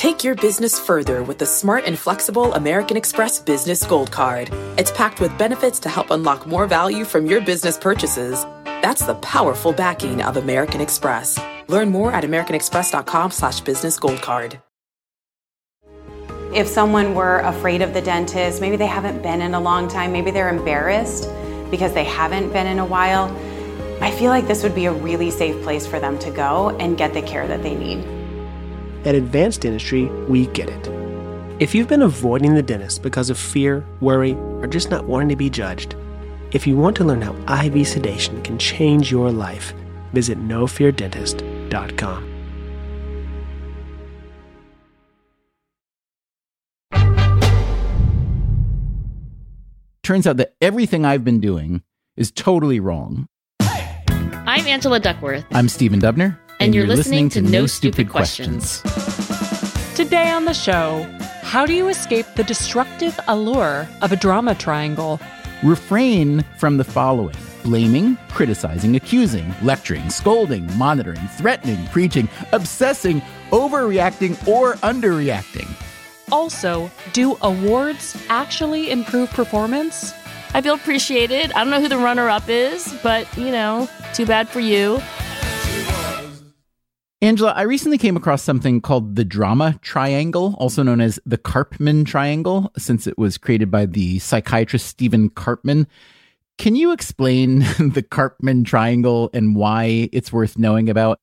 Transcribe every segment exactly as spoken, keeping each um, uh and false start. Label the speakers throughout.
Speaker 1: Take your business further with the smart and flexible American Express Business Gold Card. It's packed with benefits to help unlock more value from your business purchases. That's the powerful backing of American Express. Learn more at americanexpress.com slash business gold card.
Speaker 2: If someone were afraid of the dentist, maybe they haven't been in a long time, maybe they're embarrassed because they haven't been in a while, I feel like this would be a really safe place for them to go and get the care that they need.
Speaker 3: At Advanced Dentistry, we get it. If you've been avoiding the dentist because of fear, worry, or just not wanting to be judged, if you want to learn how I V sedation can change your life, visit no fear dentist dot com.
Speaker 4: Turns out that everything I've been doing is totally wrong.
Speaker 5: I'm Angela Duckworth.
Speaker 4: I'm Stephen Dubner.
Speaker 5: And, and you're, you're listening, listening to No Stupid, Stupid Questions.
Speaker 6: Questions. Today on the show, how do you escape the destructive allure of a drama triangle?
Speaker 4: Refrain from the following: blaming, criticizing, accusing, lecturing, scolding, monitoring, threatening, preaching, obsessing, overreacting, or underreacting.
Speaker 6: Also, do awards actually improve performance?
Speaker 5: I feel appreciated. I don't know who the runner-up is, but, you know, too bad for you.
Speaker 4: Angela, I recently came across something called the drama triangle, also known as the Karpman triangle, since it was created by the psychiatrist Stephen Karpman. Can you explain the Karpman triangle and why it's worth knowing about?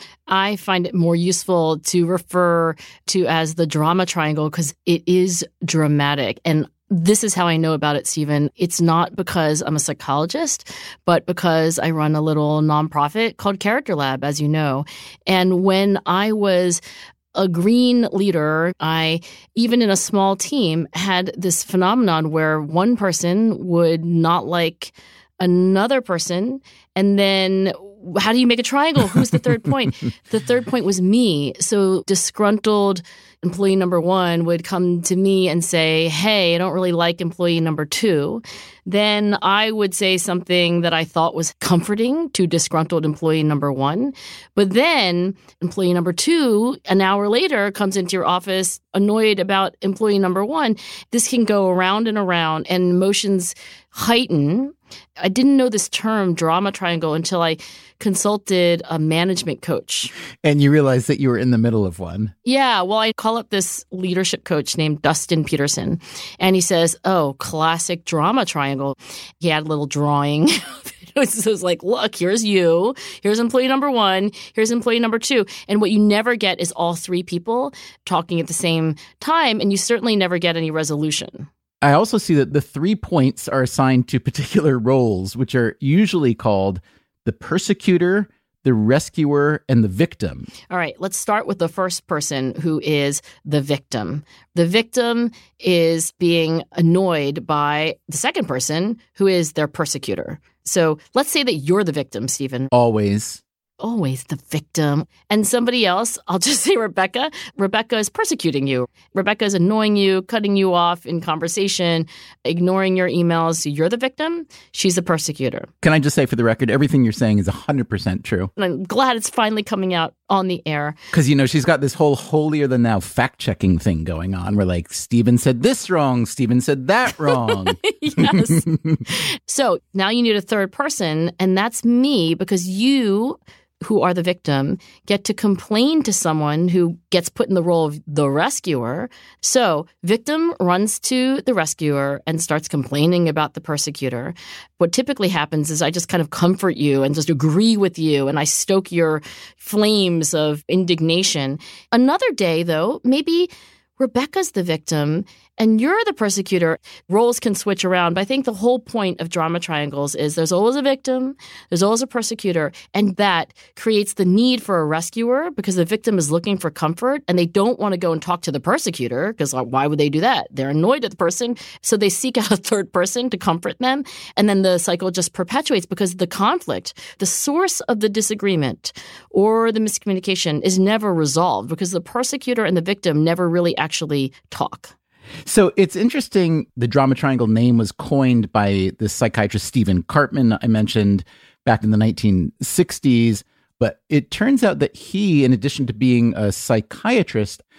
Speaker 5: I find it more useful to refer to as the drama triangle because it is dramatic. And this is how I know about it, Stephen. It's not because I'm a psychologist, but because I run a little nonprofit called Character Lab, as you know. And when I was a green leader, I, even in a small team, had this phenomenon where one person would not like another person, and then how do you make a triangle? Who's the third point? The third point was me. So disgruntled employee number one would come to me and say, hey, I don't really like employee number two. Then I would say something that I thought was comforting to disgruntled employee number one. But then employee number two, an hour later, comes into your office annoyed about employee number one. This can go around and around, and emotions heighten. I didn't know this term, drama triangle, until I consulted a management coach.
Speaker 4: And you realized that you were in the middle of one.
Speaker 5: Yeah. Well, I call up this leadership coach named Dustin Peterson. And he says, oh, classic drama triangle. He had a little drawing. It was, it was like, look, here's you. Here's employee number one. Here's employee number two. And what you never get is all three people talking at the same time. And you certainly never get any resolution.
Speaker 4: I also see that the three points are assigned to particular roles, which are usually called the persecutor, the rescuer, and the victim.
Speaker 5: All right, let's start with the first person, who is the victim. The victim is being annoyed by the second person, who is their persecutor. So let's say that you're the victim, Stephen.
Speaker 4: Always.
Speaker 5: Always the victim. And somebody else, I'll just say Rebecca. Rebecca is persecuting you. Rebecca is annoying you, cutting you off in conversation, ignoring your emails. So you're the victim. She's the persecutor.
Speaker 4: Can I just say, for the record, everything you're saying is one hundred percent true.
Speaker 5: And I'm glad it's finally coming out on the air.
Speaker 4: Because, you know, she's got this whole holier-than-thou fact-checking thing going on where, like, Stephen said this wrong, Stephen said that wrong.
Speaker 5: Yes. So now you need a third person, and that's me, because you, who are the victim, get to complain to someone who gets put in the role of the rescuer. So victim runs to the rescuer and starts complaining about the persecutor. What typically happens is I just kind of comfort you and just agree with you, and I stoke your flames of indignation. Another day, though, maybe Rebecca's the victim and you're the persecutor. Roles can switch around, but I think the whole point of drama triangles is there's always a victim, there's always a persecutor, and that creates the need for a rescuer because the victim is looking for comfort and they don't want to go and talk to the persecutor because why would they do that? They're annoyed at the person, so they seek out a third person to comfort them, and then the cycle just perpetuates because the conflict, the source of the disagreement or the miscommunication is never resolved because the persecutor and the victim never really actually talk.
Speaker 4: So it's interesting, the drama triangle name was coined by the psychiatrist Stephen Karpman I mentioned back in the nineteen sixties, but it turns out that he, in addition to being a psychiatrist,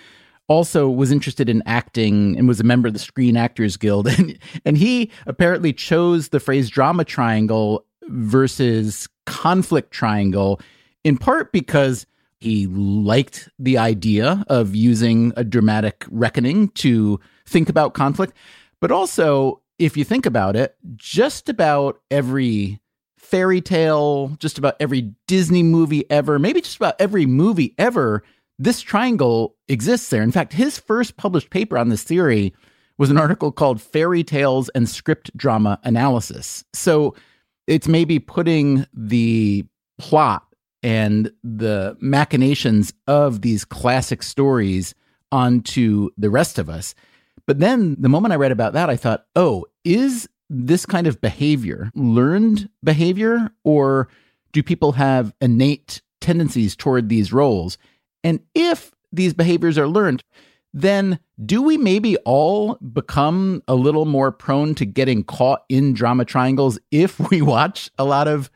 Speaker 4: also was interested in acting and was a member of the Screen Actors Guild. And, and he apparently chose the phrase drama triangle versus conflict triangle, in part because he liked the idea of using a dramatic reckoning to think about conflict. But also, if you think about it, just about every fairy tale, just about every Disney movie ever, maybe just about every movie ever, this triangle exists there. In fact, his first published paper on this theory was an article called Fairy Tales and Script Drama Analysis. So it's maybe putting the plot and the machinations of these classic stories onto the rest of us. But then the moment I read about that, I thought, oh, is this kind of behavior learned behavior, or do people have innate tendencies toward these roles? And if these behaviors are learned, then do we maybe all become a little more prone to getting caught in drama triangles if we watch a lot of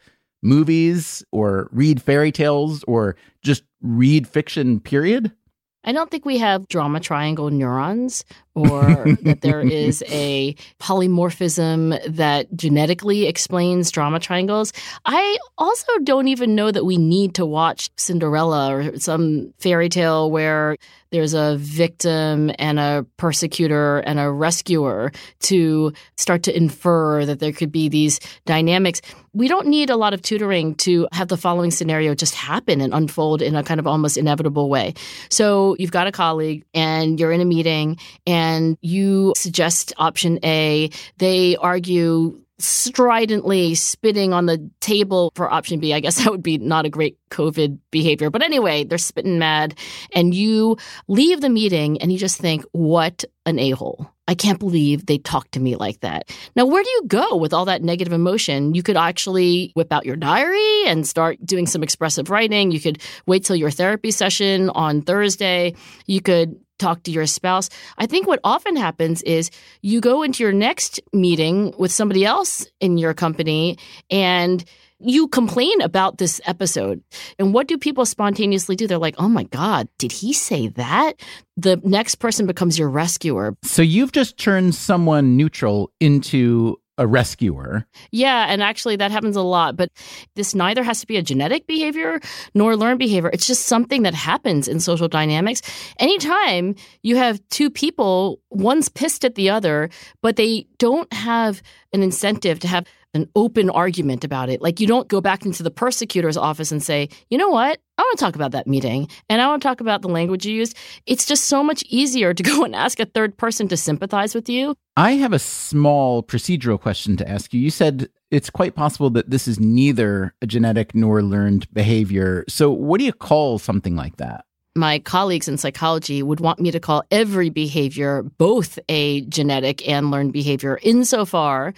Speaker 4: movies or read fairy tales or just read fiction, period?
Speaker 5: I don't think we have drama triangle neurons, or that there is a polymorphism that genetically explains drama triangles. I also don't even know that we need to watch Cinderella or some fairy tale where there's a victim and a persecutor and a rescuer to start to infer that there could be these dynamics. We don't need a lot of tutoring to have the following scenario just happen and unfold in a kind of almost inevitable way. So you've got a colleague and you're in a meeting and you suggest option A. They argue stridently, spitting on the table for option B. I guess that would be not a great COVID behavior. But anyway, they're spitting mad. And you leave the meeting and you just think, what an a-hole. I can't believe they talked to me like that. Now, where do you go with all that negative emotion? You could actually whip out your diary and start doing some expressive writing. You could wait till your therapy session on Thursday. You could talk to your spouse. I think what often happens is you go into your next meeting with somebody else in your company and you complain about this episode. And what do people spontaneously do? They're like, oh my God, did he say that? The next person becomes your rescuer.
Speaker 4: So you've just turned someone neutral into a rescuer.
Speaker 5: Yeah, and actually that happens a lot. But this neither has to be a genetic behavior nor learned behavior. It's just something that happens in social dynamics. Anytime you have two people, one's pissed at the other, but they don't have an incentive to have an open argument about it. Like, you don't go back into the persecutor's office and say, you know what? I want to talk about that meeting and I want to talk about the language you used. It's just so much easier to go and ask a third person to sympathize with you.
Speaker 4: I have a small procedural question to ask you. You said it's quite possible that this is neither a genetic nor learned behavior. So what do you call something like that?
Speaker 5: My colleagues in psychology would want me to call every behavior both a genetic and learned behavior, insofar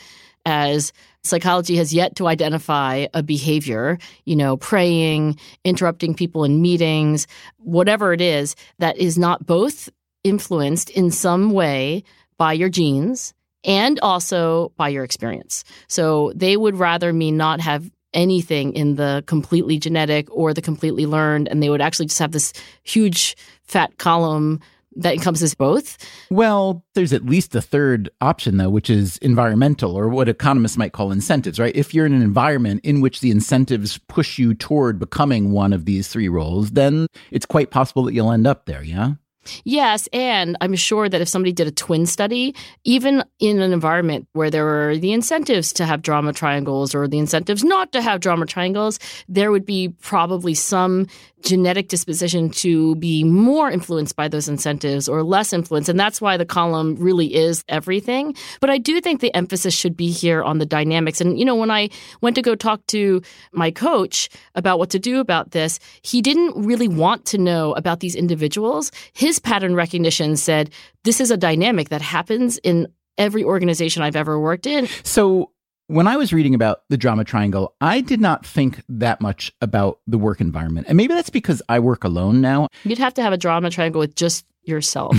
Speaker 5: as psychology has yet to identify a behavior, you know, praying, interrupting people in meetings, whatever it is, that is not both influenced in some way by your genes and also by your experience. So they would rather me not have anything in the completely genetic or the completely learned, and they would actually just have this huge fat column that encompasses both.
Speaker 4: Well, there's at least a third option, though, which is environmental, or what economists might call incentives, right? If you're in an environment in which the incentives push you toward becoming one of these three roles, then it's quite possible that you'll end up there, yeah?
Speaker 5: Yes, and I'm sure that if somebody did a twin study, even in an environment where there were the incentives to have drama triangles or the incentives not to have drama triangles, there would be probably some genetic disposition to be more influenced by those incentives or less influenced. And that's why the column really is everything. But I do think the emphasis should be here on the dynamics. And, you know, when I went to go talk to my coach about what to do about this, he didn't really want to know about these individuals. His pattern recognition said, this is a dynamic that happens in every organization I've ever worked in.
Speaker 4: So when I was reading about the drama triangle, I did not think that much about the work environment. And maybe that's because I work alone now.
Speaker 5: You'd have to have a drama triangle with just yourself.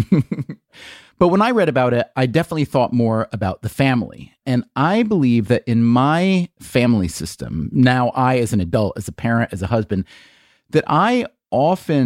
Speaker 4: But when I read about it, I definitely thought more about the family. And I believe that in my family system, now I as an adult, as a parent, as a husband, that I often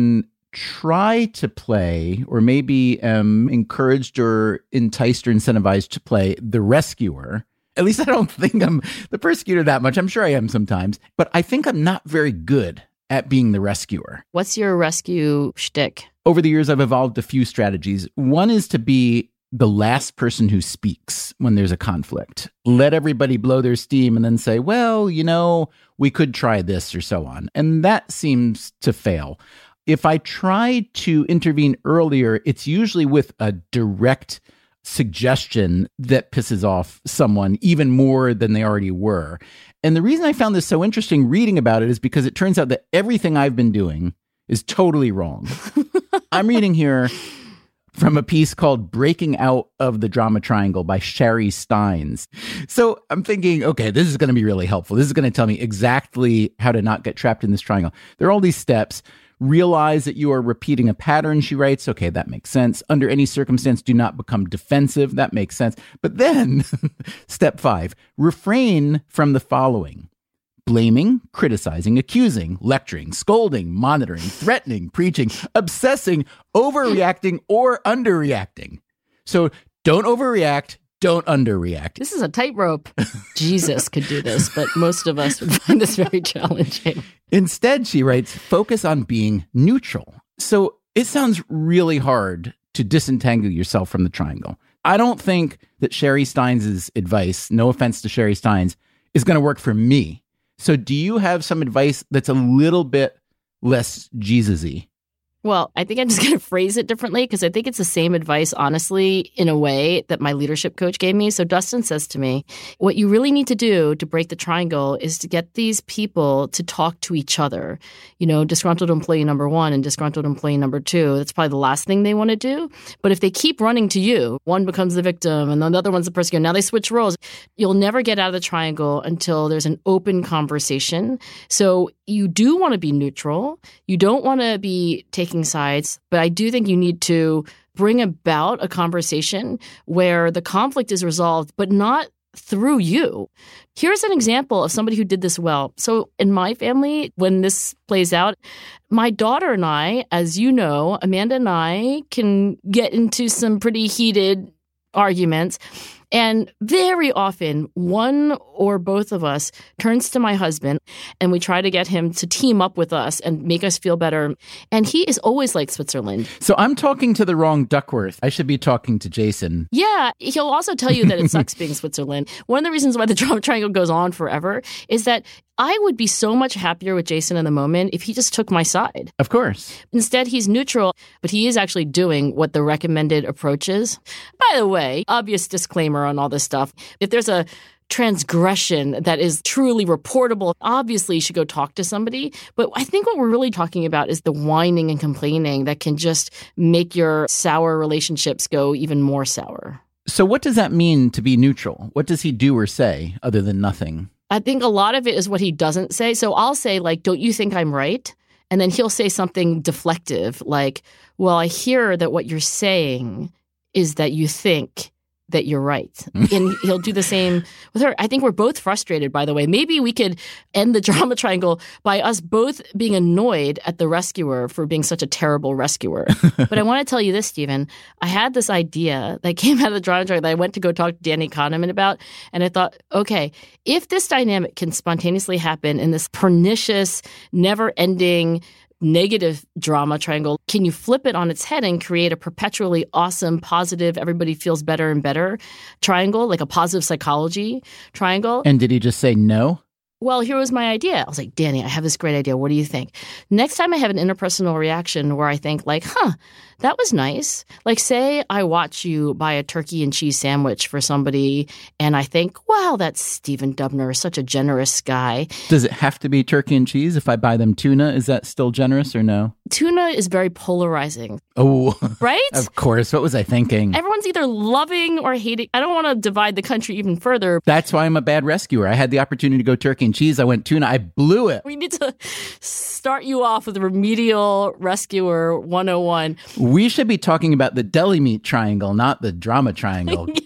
Speaker 4: try to play, or maybe am encouraged or enticed or incentivized to play the rescuer. At least I don't think I'm the persecutor that much. I'm sure I am sometimes, but I think I'm not very good at being the rescuer.
Speaker 5: What's your rescue shtick?
Speaker 4: Over the years, I've evolved a few strategies. One is to be the last person who speaks when there's a conflict. Let everybody blow their steam and then say, well, you know, we could try this or so on. And that seems to fail. If I try to intervene earlier, it's usually with a direct suggestion that pisses off someone even more than they already were. And the reason I found this so interesting reading about it is because it turns out that everything I've been doing is totally wrong. I'm reading here from a piece called Breaking Out of the Drama Triangle by Sherry Steins. So I'm thinking, okay, this is going to be really helpful. This is going to tell me exactly how to not get trapped in this triangle. There are all these steps. Realize that you are repeating a pattern, she writes. Okay, that makes sense. Under any circumstance, do not become defensive. That makes sense. But then, step five, refrain from the following: blaming, criticizing, accusing, lecturing, scolding, monitoring, threatening, preaching, obsessing, overreacting, or underreacting. So don't overreact. Don't underreact.
Speaker 5: This is a tightrope. Jesus could do this, but most of us would find this very challenging.
Speaker 4: Instead, she writes, focus on being neutral. So it sounds really hard to disentangle yourself from the triangle. I don't think that Sherry Steins' advice, no offense to Sherry Steins, is going to work for me. So do you have some advice that's a little bit less Jesus-y?
Speaker 5: Well, I think I'm just going to phrase it differently because I think it's the same advice, honestly, in a way that my leadership coach gave me. So Dustin says to me, what you really need to do to break the triangle is to get these people to talk to each other. You know, disgruntled employee number one and disgruntled employee number two. That's probably the last thing they want to do. But if they keep running to you, one becomes the victim and the other one's the persecutor. Now they switch roles. You'll never get out of the triangle until there's an open conversation. So you do want to be neutral. You don't want to be taking sides, but I do think you need to bring about a conversation where the conflict is resolved, but not through you. Here's an example of somebody who did this well. So in my family, when this plays out, my daughter and I, as you know, Amanda and I can get into some pretty heated arguments. And very often, one or both of us turns to my husband and we try to get him to team up with us and make us feel better. And he is always like Switzerland.
Speaker 4: So I'm talking to the wrong Duckworth. I should be talking to Jason.
Speaker 5: Yeah. He'll also tell you that it sucks being Switzerland. One of the reasons why the drama triangle goes on forever is that I would be so much happier with Jason in the moment if he just took my side.
Speaker 4: Of course.
Speaker 5: Instead, he's neutral, but he is actually doing what the recommended approach is. By the way, obvious disclaimer on all this stuff. If there's a transgression that is truly reportable, obviously you should go talk to somebody. But I think what we're really talking about is the whining and complaining that can just make your sour relationships go even more sour.
Speaker 4: So what does that mean to be neutral? What does he do or say other than nothing?
Speaker 5: I think a lot of it is what he doesn't say. So I'll say, like, don't you think I'm right? And then he'll say something deflective, like, well, I hear that what you're saying is that you think that you're right. And he'll do the same with her. I think we're both frustrated, by the way. Maybe we could end the drama triangle by us both being annoyed at the rescuer for being such a terrible rescuer. But I want to tell you this, Stephen. I had this idea that came out of the drama triangle that I went to go talk to Danny Kahneman about. And I thought, okay, if this dynamic can spontaneously happen in this pernicious, never-ending negative drama triangle, can you flip it on its head and create a perpetually awesome, positive, everybody feels better and better triangle, like a positive psychology triangle?
Speaker 4: And did he just say no?
Speaker 5: Well, here was my idea. I was like, Danny, I have this great idea. What do you think? Next time I have an interpersonal reaction where I think like, huh, that was nice. Like, say I watch you buy a turkey and cheese sandwich for somebody and I think, wow, that's Stephen Dubner, such a generous guy.
Speaker 4: Does it have to be turkey and cheese? If I buy them tuna, is that still generous or no?
Speaker 5: Tuna is very polarizing.
Speaker 4: Oh,
Speaker 5: right?
Speaker 4: Of course. What was I thinking?
Speaker 5: Everyone's either loving or hating. I don't want to divide the country even further.
Speaker 4: That's why I'm a bad rescuer. I had the opportunity to go turkey and cheese. I went tuna. I blew it.
Speaker 5: We need to start you off with remedial rescuer one oh one.
Speaker 4: We should be talking about the deli meat triangle, not the drama triangle.
Speaker 5: Yes,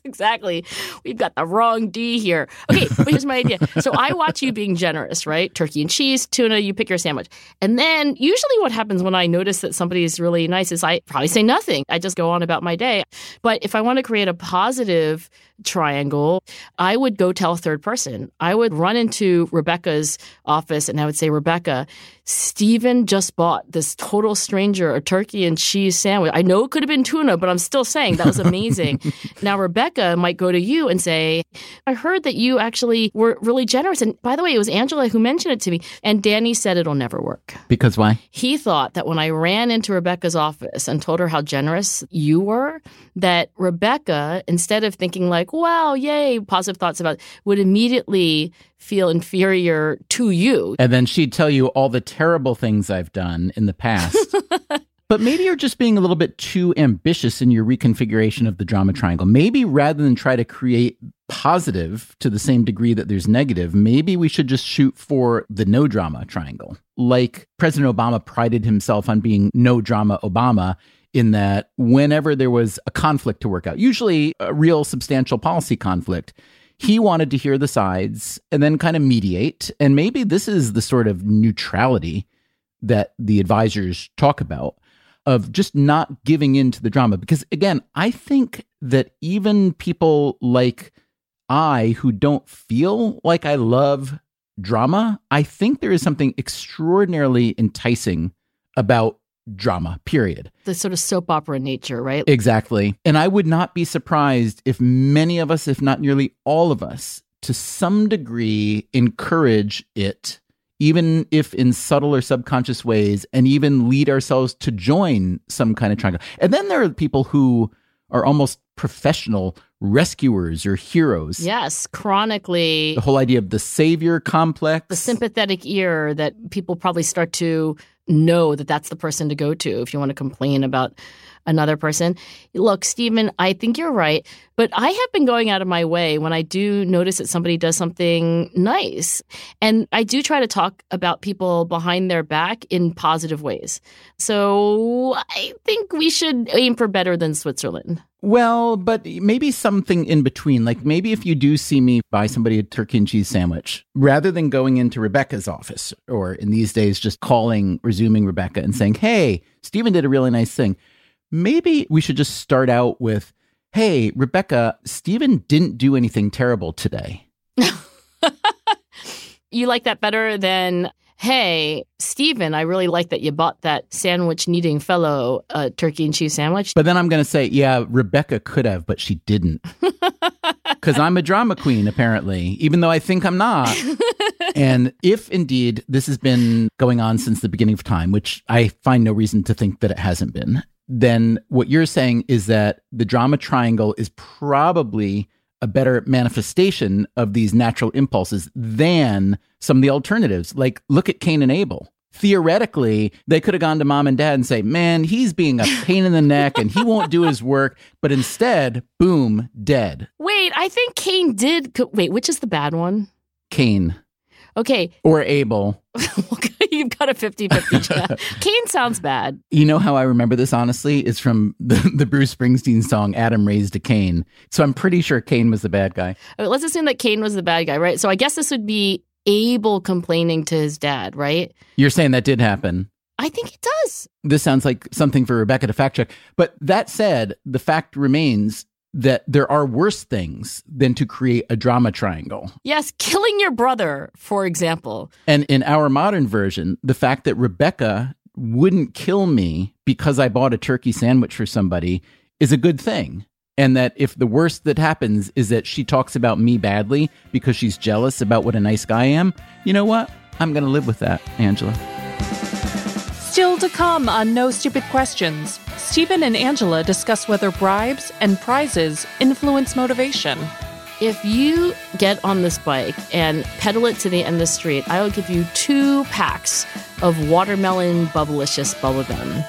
Speaker 5: Exactly. We've got the wrong D here. Okay, but here's my idea. So I watch you being generous, right? Turkey and cheese, tuna, you pick your sandwich. And then usually what happens when I notice that somebody is really nice is I probably say nothing. I just go on about my day. But if I want to create a positive triangle, I would go tell a third person. I would run into Rebecca's office and I would say, Rebecca, Stephen just bought this total stranger a turkey and cheese sandwich. I know it could have been tuna, but I'm still saying that was amazing. Now, Rebecca might go to you and say, I heard that you actually were really generous. And by the way, it was Angela who mentioned it to me. And Danny said it'll never work.
Speaker 4: Because why?
Speaker 5: He thought that when I ran into Rebecca's office and told her how generous you were, that Rebecca, instead of thinking like, wow, yay, positive thoughts about it, would immediately feel inferior to you.
Speaker 4: And then she'd tell you all the terrible things I've done in the past. But maybe you're just being a little bit too ambitious in your reconfiguration of the drama triangle. Maybe rather than try to create positive to the same degree that there's negative, maybe we should just shoot for the no drama triangle. Like President Obama prided himself on being no drama Obama, in that whenever there was a conflict to work out, usually a real substantial policy conflict, he wanted to hear the sides and then kind of mediate. And maybe this is the sort of neutrality that the advisors talk about, of just not giving in to the drama. Because again, I think that even people like I, who don't feel like I love drama, I think there is something extraordinarily enticing about drama, period.
Speaker 5: The sort of soap opera nature, right?
Speaker 4: Exactly. And I would not be surprised if many of us, if not nearly all of us, to some degree encourage it, even if in subtle or subconscious ways, and even lead ourselves to join some kind of triangle. And then there are people who are almost professional rescuers or heroes.
Speaker 5: Yes, chronically.
Speaker 4: The whole idea of the savior complex.
Speaker 5: The sympathetic ear that people probably start to know that that's the person to go to if you want to complain about another person. Look, Stephen, I think you're right, but I have been going out of my way when I do notice that somebody does something nice. And I do try to talk about people behind their back in positive ways. So I think we should aim for better than Switzerland.
Speaker 4: Well, but maybe something in between. Like maybe if you do see me buy somebody a turkey and cheese sandwich, rather than going into Rebecca's office, or in these days just calling or Zooming Rebecca and saying, hey, Stephen did a really nice thing. Maybe we should just start out with, hey, Rebecca, Stephen didn't do anything terrible today.
Speaker 5: You like that better than, hey, Stephen, I really like that you bought that sandwich-needing fellow a turkey and cheese sandwich.
Speaker 4: But then I'm going to say, yeah, Rebecca could have, but she didn't. Because I'm a drama queen, apparently, even though I think I'm not. And if indeed this has been going on since the beginning of time, which I find no reason to think that it hasn't been, then what you're saying is that the drama triangle is probably a better manifestation of these natural impulses than some of the alternatives. Like, look at Cain and Abel. Theoretically, they could have gone to mom and dad and say, man, he's being a pain in the neck and he won't do his work. But instead, boom, dead.
Speaker 5: Wait, I think Cain did. Co- Wait, which is the bad one?
Speaker 4: Cain.
Speaker 5: Okay.
Speaker 4: Or Abel.
Speaker 5: You've got a fifty-fifty chance. Cain sounds bad.
Speaker 4: You know how I remember this, honestly? It's from the, the Bruce Springsteen song, Adam Raised a Cain. So I'm pretty sure Cain was the bad guy.
Speaker 5: Okay, let's assume that Cain was the bad guy, right? So I guess this would be Abel complaining to his dad, right?
Speaker 4: You're saying that did happen?
Speaker 5: I think it does.
Speaker 4: This sounds like something for Rebecca to fact check. But that said, the fact remains that there are worse things than to create a drama triangle.
Speaker 5: Yes, killing your brother, for example.
Speaker 4: And in our modern version, the fact that Rebecca wouldn't kill me because I bought a turkey sandwich for somebody is a good thing. And that if the worst that happens is that she talks about me badly because she's jealous about what a nice guy I am, you know what? I'm going to live with that, Angela.
Speaker 6: Still to come on No Stupid Questions, Stephen and Angela discuss whether bribes and prizes influence motivation.
Speaker 5: If you get on this bike and pedal it to the end of the street, I will give you two packs of watermelon Bubblicious bubblegum.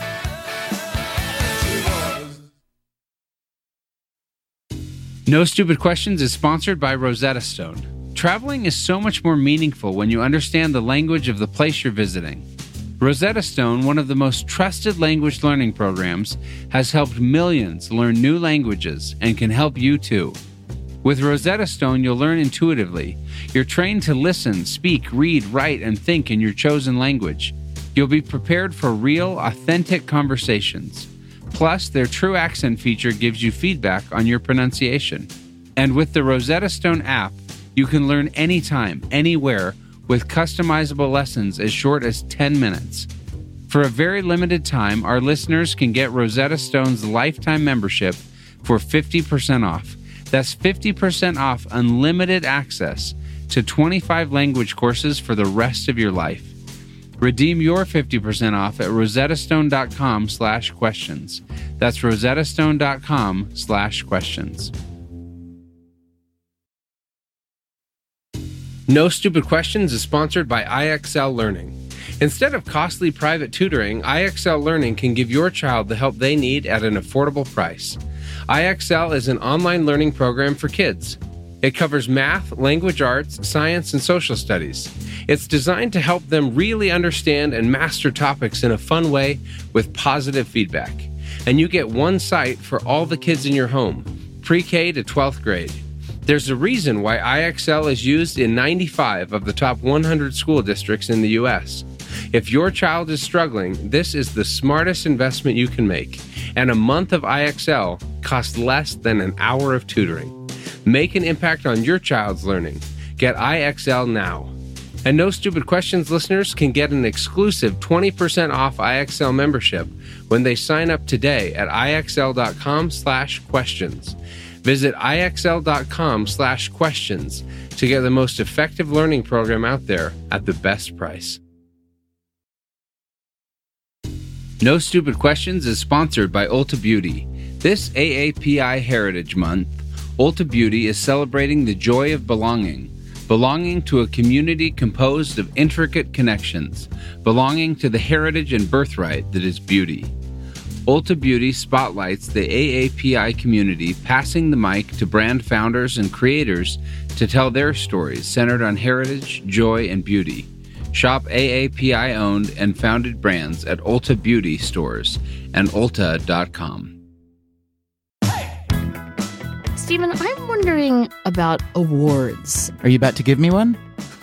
Speaker 7: No Stupid Questions is sponsored by Rosetta Stone. Traveling is so much more meaningful when you understand the language of the place you're visiting. Rosetta Stone, one of the most trusted language learning programs, has helped millions learn new languages and can help you too. With Rosetta Stone, you'll learn intuitively. You're trained to listen, speak, read, write, and think in your chosen language. You'll be prepared for real, authentic conversations. Plus, their True Accent feature gives you feedback on your pronunciation. And with the Rosetta Stone app, you can learn anytime, anywhere, with customizable lessons as short as ten minutes. For a very limited time, our listeners can get Rosetta Stone's lifetime membership for fifty percent off. That's fifty percent off unlimited access to twenty-five language courses for the rest of your life. Redeem your fifty percent off at rosettastone.com slash questions. That's rosettastone.com slash questions.
Speaker 8: No Stupid Questions is sponsored by I X L Learning. Instead of costly private tutoring, I X L Learning can give your child the help they need at an affordable price. I X L is an online learning program for kids. It covers math, language arts, science, and social studies. It's designed to help them really understand and master topics in a fun way with positive feedback. And you get one site for all the kids in your home, pre-K to twelfth grade. There's a reason why I X L is used in ninety-five of the top one hundred school districts in the U S. If your child is struggling, this is the smartest investment you can make. And a month of I X L costs less than an hour of tutoring. Make an impact on your child's learning. Get I X L now. And No Stupid Questions listeners can get an exclusive twenty percent off I X L membership when they sign up today at IXL.com slash questions. Visit IXL.com slash questions to get the most effective learning program out there at the best price.
Speaker 7: No Stupid Questions is sponsored by Ulta Beauty. This A A P I Heritage Month, Ulta Beauty is celebrating the joy of belonging. Belonging to a community composed of intricate connections. Belonging to the heritage and birthright that is beauty. Ulta Beauty spotlights the A A P I community, passing the mic to brand founders and creators to tell their stories centered on heritage, joy, and beauty. Shop A A P I-owned and founded brands at Ulta Beauty stores and ulta dot com.
Speaker 5: Stephen, I'm wondering about awards.
Speaker 4: Are you about to give me one?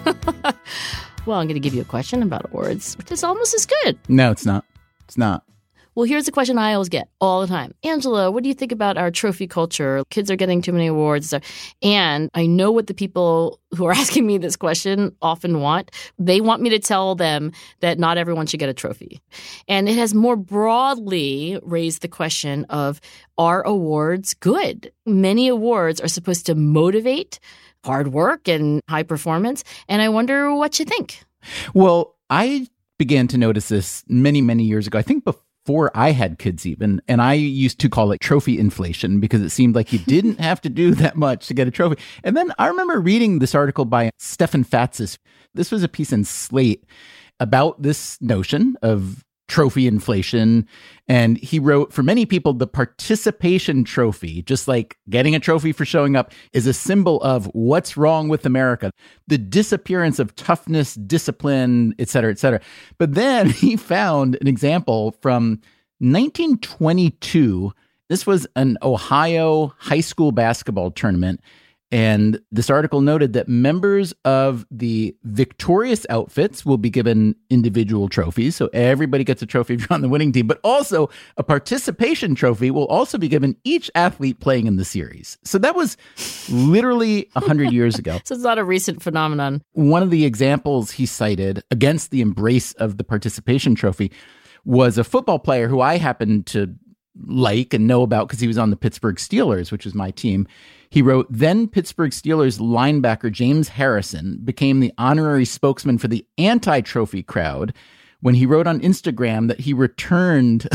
Speaker 5: Well, I'm going to give you a question about awards, which is almost as good.
Speaker 4: No, it's not. It's not.
Speaker 5: Well, here's a question I always get all the time. Angela, what do you think about our trophy culture? Kids are getting too many awards. And I know what the people who are asking me this question often want. They want me to tell them that not everyone should get a trophy. And it has more broadly raised the question of, are awards good? Many awards are supposed to motivate hard work and high performance. And I wonder what you think.
Speaker 4: Well, I began to notice this many, many years ago. I think before. Before I had kids even, and I used to call it trophy inflation because it seemed like you didn't have to do that much to get a trophy. And then I remember reading this article by Stefan Fatsis. This was a piece in Slate about this notion of trophy inflation. And he wrote, for many people, the participation trophy, just like getting a trophy for showing up, is a symbol of what's wrong with America, the disappearance of toughness, discipline, et cetera, et cetera. But then he found an example from nineteen twenty-two. This was an Ohio high school basketball tournament. And this article noted that members of the victorious outfits will be given individual trophies. So everybody gets a trophy if you're on the winning team, but also a participation trophy will also be given each athlete playing in the series. So that was literally one hundred years ago.
Speaker 5: So it's not a recent phenomenon.
Speaker 4: One of the examples he cited against the embrace of the participation trophy was a football player who I happened to like and know about because he was on the Pittsburgh Steelers, which was my team. He wrote, then Pittsburgh Steelers linebacker James Harrison became the honorary spokesman for the anti-trophy crowd when he wrote on Instagram that he returned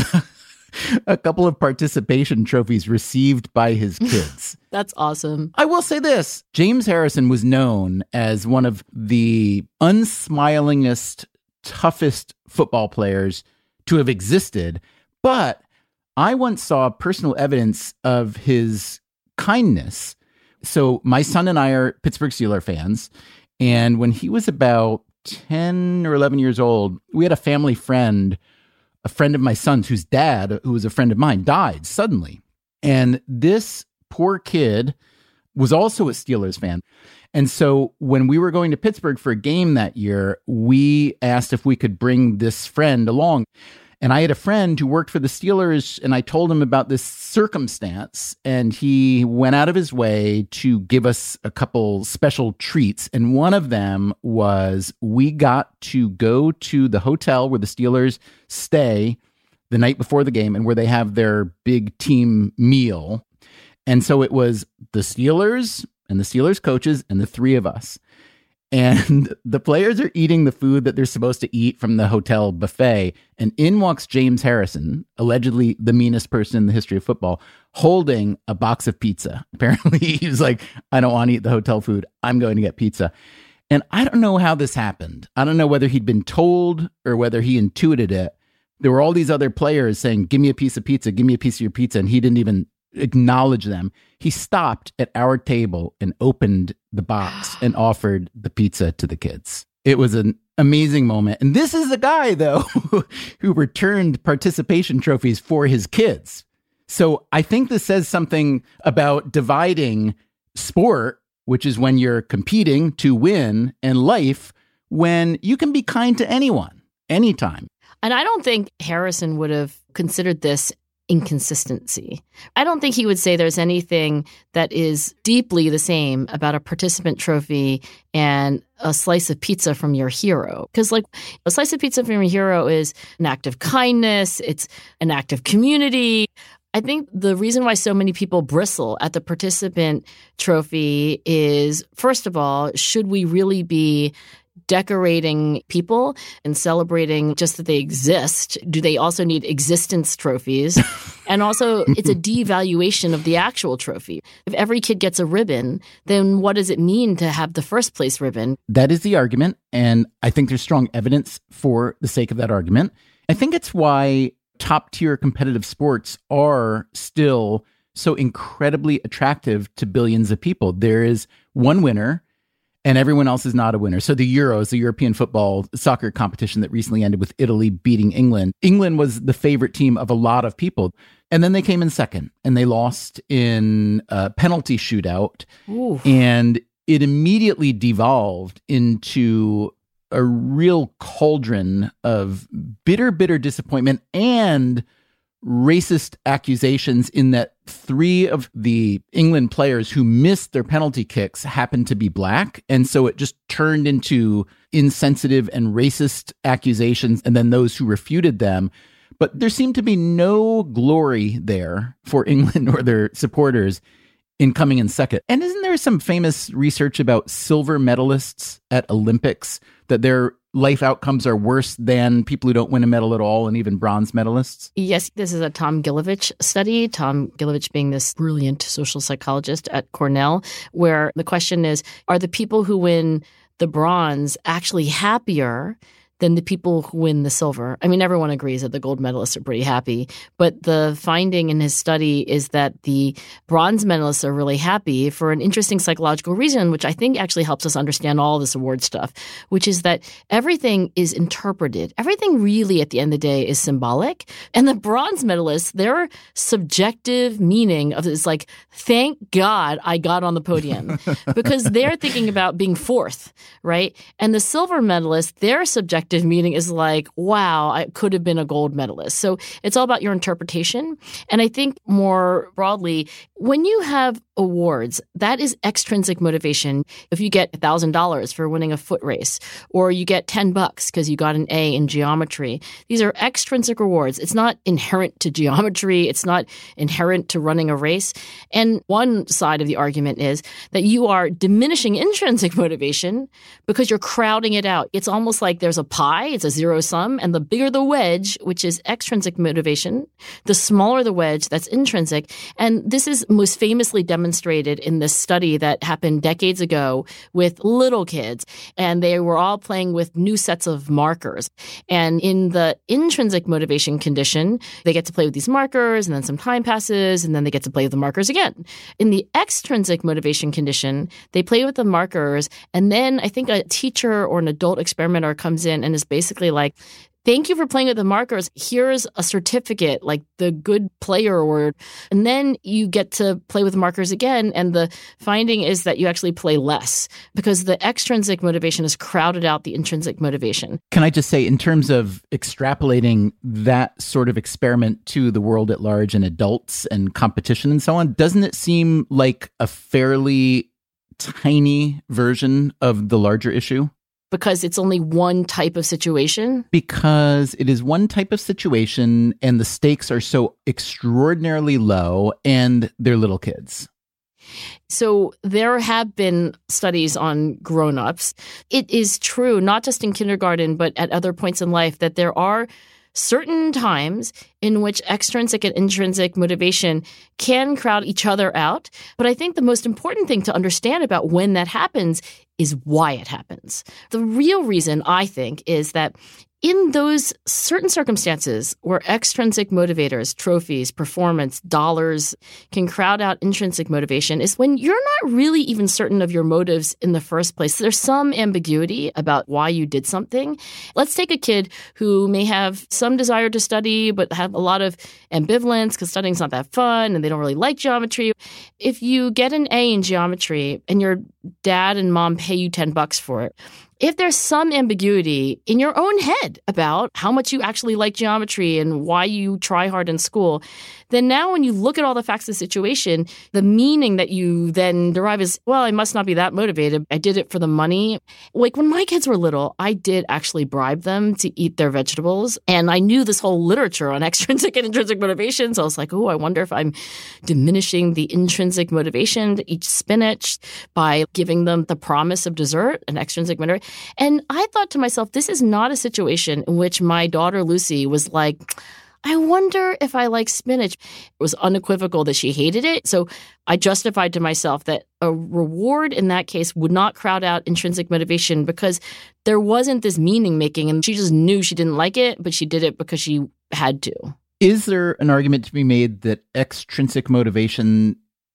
Speaker 4: a couple of participation trophies received by his kids.
Speaker 5: That's awesome.
Speaker 4: I will say this. James Harrison was known as one of the unsmilingest, toughest football players to have existed, but I once saw personal evidence of his kindness. So my son and I are Pittsburgh Steelers fans. And when he was about ten or eleven years old, we had a family friend, a friend of my son's, whose dad, who was a friend of mine, died suddenly. And this poor kid was also a Steelers fan. And so when we were going to Pittsburgh for a game that year, we asked if we could bring this friend along. And I had a friend who worked for the Steelers, and I told him about this circumstance, and he went out of his way to give us a couple special treats. And one of them was we got to go to the hotel where the Steelers stay the night before the game and where they have their big team meal. And so it was the Steelers and the Steelers coaches and the three of us. And the players are eating the food that they're supposed to eat from the hotel buffet. And in walks James Harrison, allegedly the meanest person in the history of football, holding a box of pizza. Apparently, he was like, I don't want to eat the hotel food. I'm going to get pizza. And I don't know how this happened. I don't know whether he'd been told or whether he intuited it. There were all these other players saying, give me a piece of pizza, give me a piece of your pizza. And he didn't even acknowledge them. He stopped at our table and opened the box and offered the pizza to the kids. It was an amazing moment. And this is the guy, though, who returned participation trophies for his kids. So I think this says something about dividing sport, which is when you're competing to win, and life, when you can be kind to anyone, anytime.
Speaker 5: And I don't think Harrison would have considered this inconsistency. I don't think he would say there's anything that is deeply the same about a participant trophy and a slice of pizza from your hero. Because like a slice of pizza from your hero is an act of kindness. It's an act of community. I think the reason why so many people bristle at the participant trophy is, first of all, should we really be decorating people and celebrating just that they exist? Do they also need existence trophies? And also, it's a devaluation of the actual trophy. If every kid gets a ribbon, then what does it mean to have the first place ribbon?
Speaker 4: That is the argument, and I think there's strong evidence for the sake of that argument. I think it's why top-tier competitive sports are still so incredibly attractive to billions of people. There is one winner, and everyone else is not a winner. So the Euros, the European football soccer competition that recently ended with Italy beating England. England was the favorite team of a lot of people. And then they came in second, and they lost in a penalty shootout. Ooh. And it immediately devolved into a real cauldron of bitter, bitter disappointment and racist accusations, in that three of the England players who missed their penalty kicks happened to be black. And so it just turned into insensitive and racist accusations, and then those who refuted them. But there seemed to be no glory there for England or their supporters in coming in second. And isn't there some famous research about silver medalists at Olympics, that their life outcomes are worse than people who don't win a medal at all, and even bronze medalists?
Speaker 5: Yes, this is a Tom Gilovich study, Tom Gilovich being this brilliant social psychologist at Cornell, where the question is, are the people who win the bronze actually happier than the people who win the silver? I mean, everyone agrees that the gold medalists are pretty happy, but the finding in his study is that the bronze medalists are really happy for an interesting psychological reason, which I think actually helps us understand all this award stuff, which is that everything is interpreted. Everything really at the end of the day is symbolic. And the bronze medalists, their subjective meaning of it is like, thank God I got on the podium, because they're thinking about being fourth, right? And the silver medalists, their subjective meaning is like, wow, I could have been a gold medalist. So it's all about your interpretation. And I think more broadly, when you have awards, that is extrinsic motivation. If you get one thousand dollars for winning a foot race, or you get ten bucks because you got an A in geometry, these are extrinsic rewards. It's not inherent to geometry. It's not inherent to running a race. And one side of the argument is that you are diminishing intrinsic motivation because you're crowding it out. It's almost like there's a pie, it's a zero sum, and the bigger the wedge, which is extrinsic motivation, the smaller the wedge, that's intrinsic. And this is most famously demonstrated in this study that happened decades ago with little kids. And they were all playing with new sets of markers. And in the intrinsic motivation condition, they get to play with these markers, and then some time passes, and then they get to play with the markers again. In the extrinsic motivation condition, they play with the markers, and then I think a teacher or an adult experimenter comes in and is basically like, thank you for playing with the markers. Here's a certificate, like the good player award. And then you get to play with the markers again. And the finding is that you actually play less because the extrinsic motivation has crowded out the intrinsic motivation.
Speaker 4: Can I just say, in terms of extrapolating that sort of experiment to the world at large and adults and competition and so on, doesn't it seem like a fairly tiny version of the larger issue?
Speaker 5: Because it's only one type of situation?
Speaker 4: Because it is one type of situation and the stakes are so extraordinarily low and they're little kids.
Speaker 5: So there have been studies on grown-ups. It is true, not just in kindergarten, but at other points in life, that there are certain times in which extrinsic and intrinsic motivation can crowd each other out. But I think the most important thing to understand about when that happens is why it happens. The real reason, I think, is that in those certain circumstances where extrinsic motivators, trophies, performance, dollars can crowd out intrinsic motivation is when you're not really even certain of your motives in the first place. There's some ambiguity about why you did something. Let's take a kid who may have some desire to study but have a lot of ambivalence because studying's not that fun and they don't really like geometry. If you get an A in geometry and your dad and mom pay you ten bucks for it, if there's some ambiguity in your own head about how much you actually like geometry and why you try hard in school, then now when you look at all the facts of the situation, the meaning that you then derive is, well, I must not be that motivated. I did it for the money. Like when my kids were little, I did actually bribe them to eat their vegetables. And I knew this whole literature on extrinsic and intrinsic motivation. So I was like, oh, I wonder if I'm diminishing the intrinsic motivation to eat spinach by giving them the promise of dessert, an extrinsic motivation. And I thought to myself, this is not a situation in which my daughter Lucy was like, I wonder if I like spinach. It was unequivocal that she hated it. So I justified to myself that a reward in that case would not crowd out intrinsic motivation because there wasn't this meaning making and she just knew she didn't like it, but she did it because she had to.
Speaker 4: Is there an argument to be made that extrinsic motivation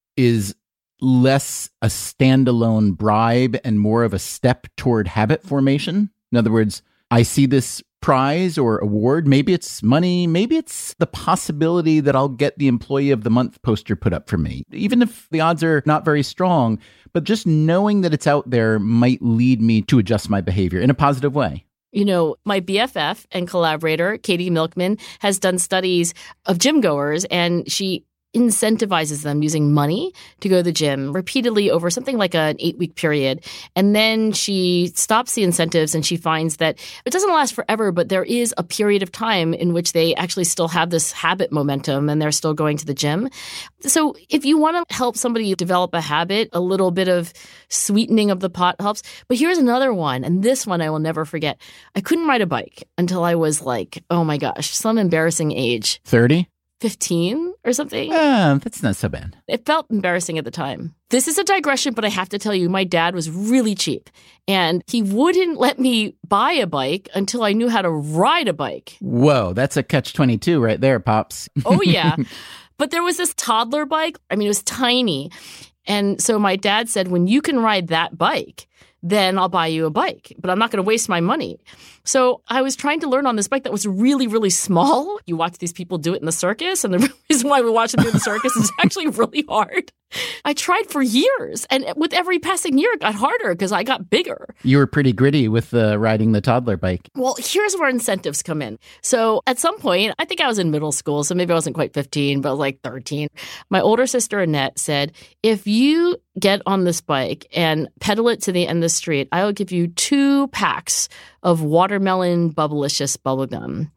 Speaker 4: is less a standalone bribe and more of a step toward habit formation? In other words, I see this prize or award. Maybe it's money. Maybe it's the possibility that I'll get the Employee of the Month poster put up for me, even if the odds are not very strong. But just knowing that it's out there might lead me to adjust my behavior in a positive way.
Speaker 5: You know, my B F F and collaborator, Katie Milkman, has done studies of gym goers, and she incentivizes them using money to go to the gym repeatedly over something like an eight-week period. And then she stops the incentives and she finds that it doesn't last forever, but there is a period of time in which they actually still have this habit momentum and they're still going to the gym. So if you want to help somebody develop a habit, a little bit of sweetening of the pot helps. But here's another one, and this one I will never forget. I couldn't ride a bike until I was like, oh my gosh, some embarrassing age.
Speaker 4: thirty?
Speaker 5: fifteen or something.
Speaker 4: Uh, that's not so bad.
Speaker 5: It felt embarrassing at the time. This is a digression, but I have to tell you, my dad was really cheap. And he wouldn't let me buy a bike until I knew how to ride a bike.
Speaker 4: Whoa, that's a catch twenty-two right there, Pops.
Speaker 5: Oh, yeah. But there was this toddler bike. I mean, it was tiny. And so my dad said, when you can ride that bike, then I'll buy you a bike, but I'm not going to waste my money. So I was trying to learn on this bike that was really, really small. You watch these people do it in the circus, and the reason why we watch them do it in the circus is actually really hard. I tried for years, and with every passing year, it got harder because I got bigger.
Speaker 4: You were pretty gritty with uh, riding the toddler bike.
Speaker 5: Well, here's where incentives come in. So at some point, I think I was in middle school, so maybe I wasn't quite fifteen, but I was like thirteen. My older sister, Annette, said, if you get on this bike and pedal it to the end of the street, I will give you two packs of watermelon Bubblicious bubblegum.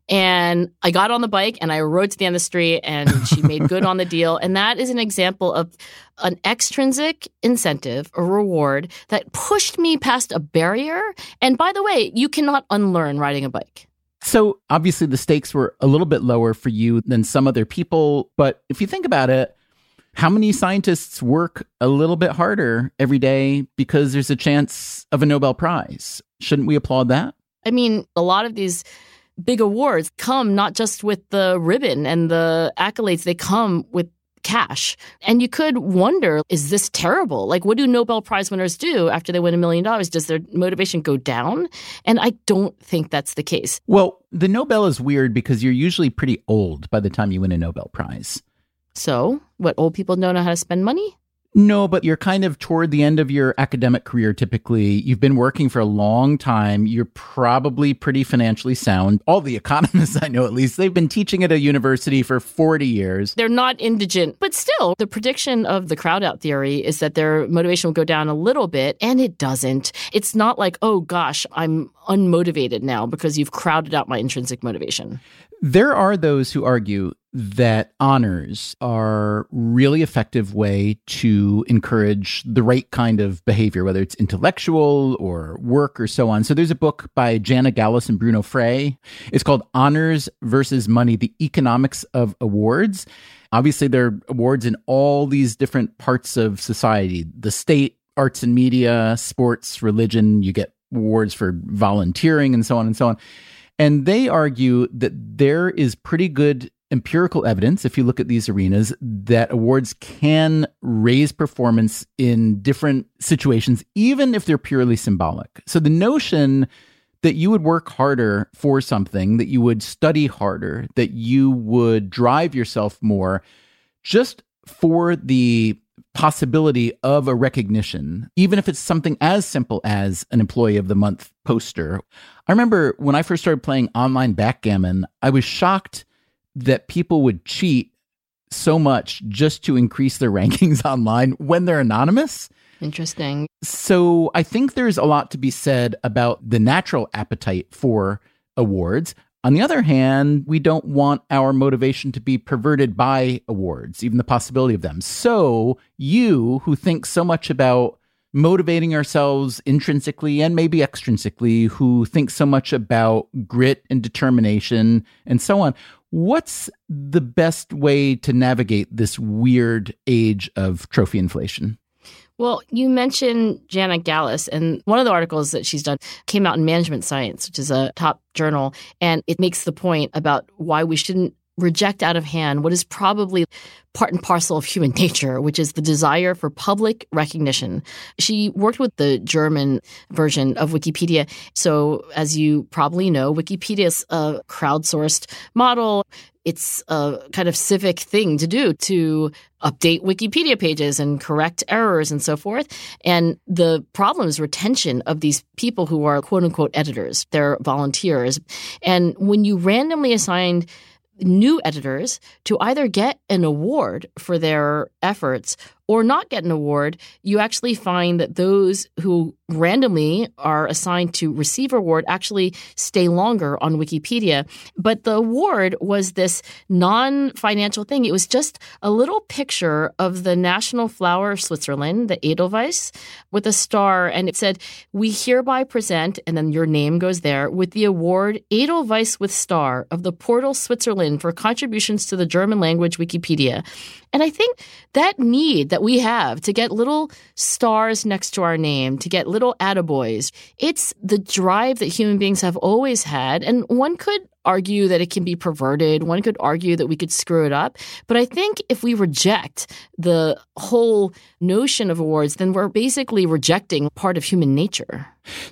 Speaker 5: And I got on the bike and I rode to the end of the street and she made good on the deal. And that is an example of an extrinsic incentive, a reward that pushed me past a barrier. And by the way, you cannot unlearn riding a bike.
Speaker 4: So obviously the stakes were a little bit lower for you than some other people. But if you think about it, how many scientists work a little bit harder every day because there's a chance of a Nobel Prize? Shouldn't we applaud that?
Speaker 5: I mean, a lot of these big awards come not just with the ribbon and the accolades, they come with cash. And you could wonder, is this terrible? Like, what do Nobel Prize winners do after they win a million dollars? Does their motivation go down? And I don't think that's the case.
Speaker 4: Well, the Nobel is weird because you're usually pretty old by the time you win a Nobel Prize.
Speaker 5: So, what, old people don't know how to spend money?
Speaker 4: No, but you're kind of toward the end of your academic career, typically. You've been working for a long time. You're probably pretty financially sound. All the economists I know, at least, they've been teaching at a university for forty years.
Speaker 5: They're not indigent, but still, the prediction of the crowd out theory is that their motivation will go down a little bit, and it doesn't. It's not like, oh gosh, I'm unmotivated now because you've crowded out my intrinsic motivation.
Speaker 4: There are those who argue that honors are really effective way to encourage the right kind of behavior, whether it's intellectual or work or so on. So there's a book by Jana Gallus and Bruno Frey. It's called Honors versus Money, The Economics of Awards. Obviously, there are awards in all these different parts of society, the state, arts and media, sports, religion. You get awards for volunteering and so on and so on. And they argue that there is pretty good empirical evidence, if you look at these arenas, that awards can raise performance in different situations, even if they're purely symbolic. So the notion that you would work harder for something, that you would study harder, that you would drive yourself more, just for the possibility of a recognition, even if it's something as simple as an Employee of the Month poster. I remember when I first started playing online backgammon, I was shocked that people would cheat so much just to increase their rankings online when they're anonymous.
Speaker 5: Interesting.
Speaker 4: So I think there's a lot to be said about the natural appetite for awards. On the other hand, we don't want our motivation to be perverted by awards, even the possibility of them. So you, who think so much about motivating ourselves intrinsically and maybe extrinsically, who think so much about grit and determination and so on, what's the best way to navigate this weird age of trophy inflation?
Speaker 5: Well, you mentioned Jana Gallus, and one of the articles that she's done came out in Management Science, which is a top journal, and it makes the point about why we shouldn't reject out of hand what is probably part and parcel of human nature, which is the desire for public recognition. She worked with the German version of Wikipedia. So as you probably know, Wikipedia is a crowdsourced model. It's a kind of civic thing to do to update Wikipedia pages and correct errors and so forth. And the problem is retention of these people who are quote unquote editors. They're volunteers. And when you randomly assigned new editors to either get an award for their efforts or not get an award, you actually find that those who randomly are assigned to receive an award actually stay longer on Wikipedia. But the award was this non-financial thing. It was just a little picture of the national flower of Switzerland, the Edelweiss, with a star. And it said, "We hereby present," and then your name goes there, "with the award Edelweiss with Star of the Portal Switzerland for contributions to the German language Wikipedia." And I think that need that we have to get little stars next to our name, to get little attaboys, it's the drive that human beings have always had. And one could argue that it can be perverted. One could argue that we could screw it up. But I think if we reject the whole notion of awards, then we're basically rejecting part of human nature.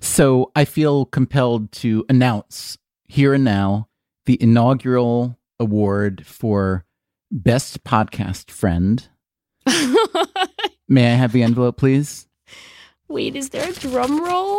Speaker 4: So I feel compelled to announce here and now the inaugural award for Best Podcast Friend. May I have the envelope, please?
Speaker 5: Wait, is there a drum roll?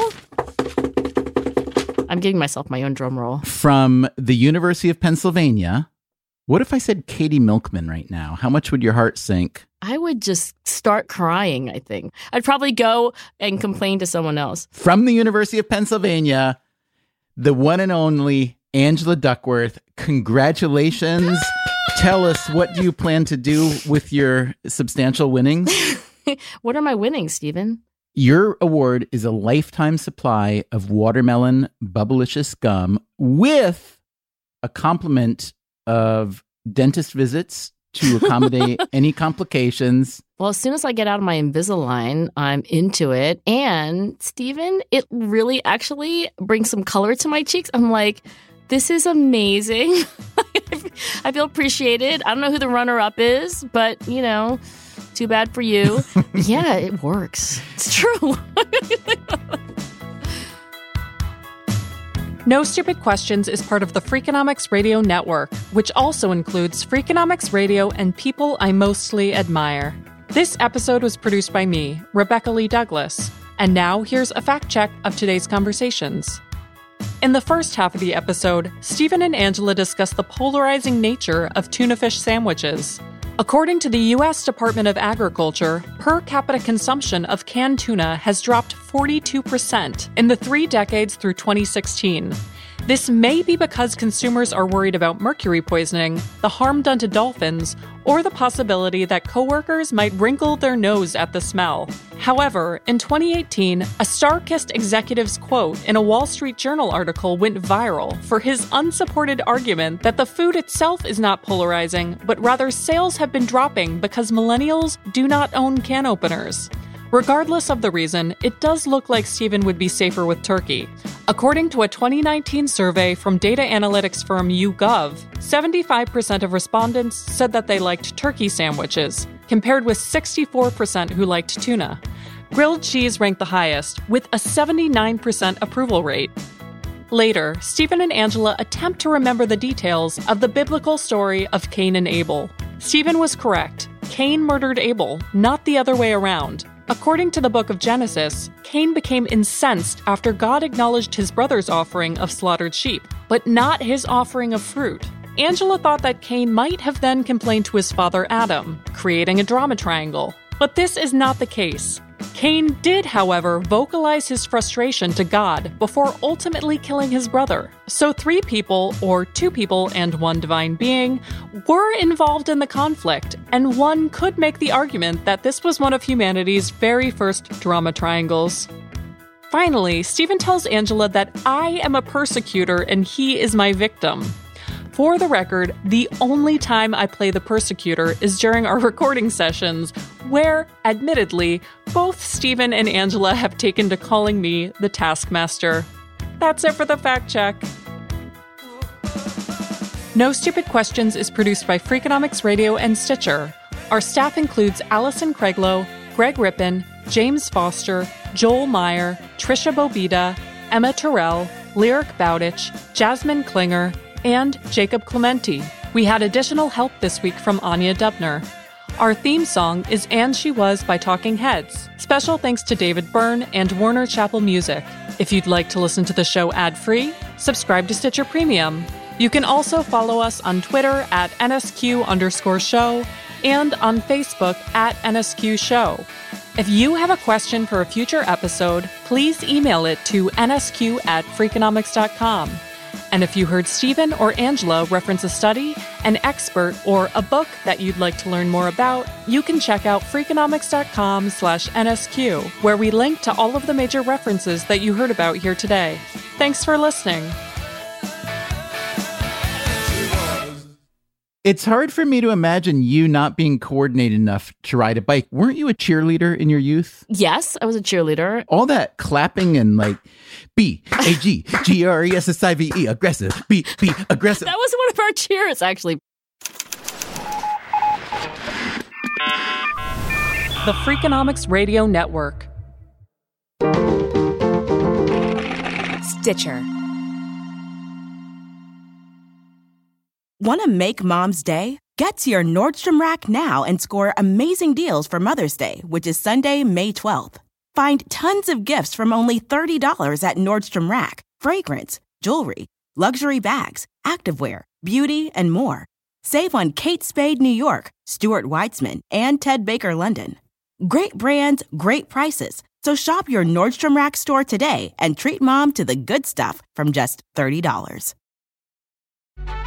Speaker 5: I'm giving myself my own drum roll.
Speaker 4: From the University of Pennsylvania. What if I said Katie Milkman right now? How much would your heart sink?
Speaker 5: I would just start crying, I think. I'd probably go and complain to someone else.
Speaker 4: From the University of Pennsylvania, the one and only Angela Duckworth, congratulations. Tell us, what do you plan to do with your substantial winnings?
Speaker 5: What are my winnings, Stephen?
Speaker 4: Your award is a lifetime supply of watermelon Bubblicious gum with a complement of dentist visits to accommodate any complications.
Speaker 5: Well, as soon as I get out of my Invisalign, I'm into it. And, Stephen, it really actually brings some color to my cheeks. I'm like, this is amazing. I feel appreciated. I don't know who the runner-up is, but, you know, too bad for you. Yeah, it works. It's true.
Speaker 6: No Stupid Questions is part of the Freakonomics Radio Network, which also includes Freakonomics Radio and People I Mostly Admire. This episode was produced by me, Rebecca Lee Douglas. And now here's a fact check of today's conversations. In the first half of the episode, Stephen and Angela discuss the polarizing nature of tuna fish sandwiches. According to the U S Department of Agriculture, per capita consumption of canned tuna has dropped forty-two percent in the three decades through twenty sixteen. This may be because consumers are worried about mercury poisoning, the harm done to dolphins, or the possibility that coworkers might wrinkle their nose at the smell. However, in twenty eighteen, a Star-Kissed executive's quote in a Wall Street Journal article went viral for his unsupported argument that the food itself is not polarizing, but rather sales have been dropping because millennials do not own can openers. Regardless of the reason, it does look like Stephen would be safer with turkey. According to a twenty nineteen survey from data analytics firm YouGov, seventy-five percent of respondents said that they liked turkey sandwiches, compared with sixty-four percent who liked tuna. Grilled cheese ranked the highest, with a seventy-nine percent approval rate. Later, Stephen and Angela attempt to remember the details of the biblical story of Cain and Abel. Stephen was correct. Cain murdered Abel, not the other way around. According to the book of Genesis, Cain became incensed after God acknowledged his brother's offering of slaughtered sheep, but not his offering of fruit. Angela thought that Cain might have then complained to his father Adam, creating a drama triangle. But this is not the case. Cain did, however, vocalize his frustration to God before ultimately killing his brother. So three people, or two people and one divine being, were involved in the conflict, and one could make the argument that this was one of humanity's very first drama triangles. Finally, Stephen tells Angela that I am a persecutor and he is my victim. For the record, the only time I play the persecutor is during our recording sessions, where, admittedly, both Stephen and Angela have taken to calling me the taskmaster. That's it for the fact check. No Stupid Questions is produced by Freakonomics Radio and Stitcher. Our staff includes Allison Craiglow, Greg Rippin, James Foster, Joel Meyer, Trisha Bobita, Emma Terrell, Lyric Bowditch, Jasmine Klinger, and Jacob Clementi. We had additional help this week from Anya Dubner. Our theme song is And She Was by Talking Heads. Special thanks to David Byrne and Warner Chappell Music. If you'd like to listen to the show ad-free, subscribe to Stitcher Premium. You can also follow us on Twitter at N S Q underscore show and on Facebook at N S Q show. If you have a question for a future episode, please email it to N S Q at freakonomics dot com. And if you heard Stephen or Angela reference a study, an expert, or a book that you'd like to learn more about, you can check out freakonomics.com slash NSQ, where we link to all of the major references that you heard about here today. Thanks for listening.
Speaker 4: It's hard for me to imagine you not being coordinated enough to ride a bike. Weren't you a cheerleader in your youth?
Speaker 5: Yes, I was a cheerleader.
Speaker 4: All that clapping and like B, A G, G R E S S I V E, aggressive, B, B, aggressive.
Speaker 5: That was one of our cheers, actually.
Speaker 6: The Freakonomics Radio Network.
Speaker 9: Stitcher. Want to make Mom's day? Get to your Nordstrom Rack now and score amazing deals for Mother's Day, which is Sunday, May twelfth. Find tons of gifts from only thirty dollars at Nordstrom Rack. Fragrance, jewelry, luxury bags, activewear, beauty, and more. Save on Kate Spade New York, Stuart Weitzman, and Ted Baker London. Great brands, great prices. So shop your Nordstrom Rack store today and treat Mom to the good stuff from just thirty dollars.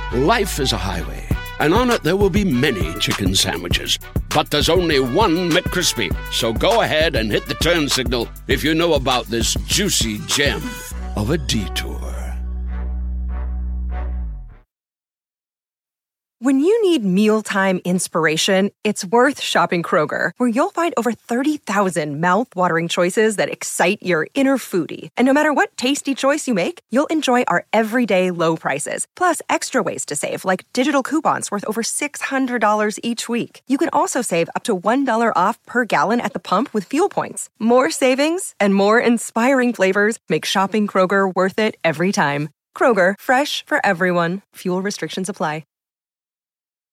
Speaker 10: Life is a highway, and on it there will be many chicken sandwiches. But there's only one McCrispy. So go ahead and hit the turn signal if you know about this juicy gem of a detour.
Speaker 11: When you need mealtime inspiration, it's worth shopping Kroger, where you'll find over thirty thousand mouth-watering choices that excite your inner foodie. And no matter what tasty choice you make, you'll enjoy our everyday low prices, plus extra ways to save, like digital coupons worth over six hundred dollars each week. You can also save up to one dollar off per gallon at the pump with fuel points. More savings and more inspiring flavors make shopping Kroger worth it every time. Kroger, fresh for everyone. Fuel restrictions apply.